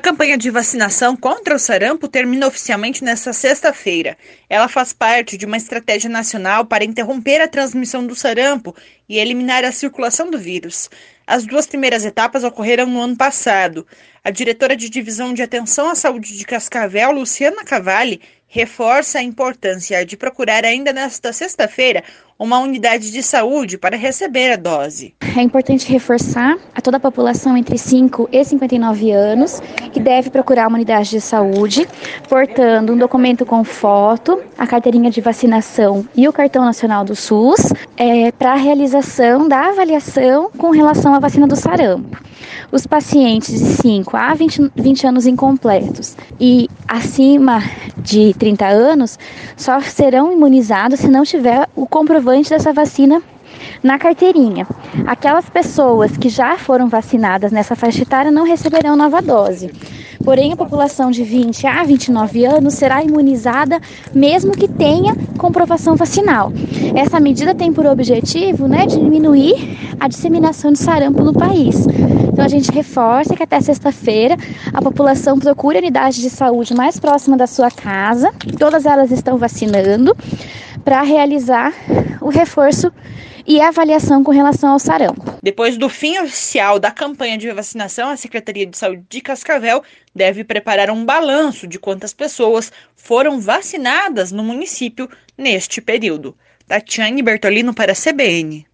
campanha de vacinação contra o sarampo termina oficialmente nesta sexta-feira. Ela faz parte de uma estratégia nacional para interromper a transmissão do sarampo e eliminar a circulação do vírus. As duas primeiras etapas ocorreram no ano passado. A diretora de Divisão de Atenção à Saúde de Cascavel, Luciana Cavalli, reforça a importância de procurar ainda nesta sexta-feira uma unidade de saúde para receber a dose. É importante reforçar a toda a população entre 5 e 59 anos que deve procurar uma unidade de saúde, portando um documento com foto, a carteirinha de vacinação e o cartão nacional do SUS, para a realização da avaliação com relação à vacina do sarampo. Os pacientes de 5 a 20 anos incompletos e acima de 30 anos só serão imunizados se não tiver o comprovante dessa vacina na carteirinha. Aquelas pessoas que já foram vacinadas nessa faixa etária não receberão nova dose. Porém, a população de 20 a 29 anos será imunizada mesmo que tenha comprovação vacinal. Essa medida tem por objetivo, diminuir a disseminação de sarampo no país. Então, a gente reforça que até sexta-feira a população procure a unidade de saúde mais próxima da sua casa. Todas elas estão vacinando para realizar o reforço e a avaliação com relação ao sarampo. Depois do fim oficial da campanha de vacinação, a Secretaria de Saúde de Cascavel deve preparar um balanço de quantas pessoas foram vacinadas no município neste período. Tatiane Bertolino para a CBN.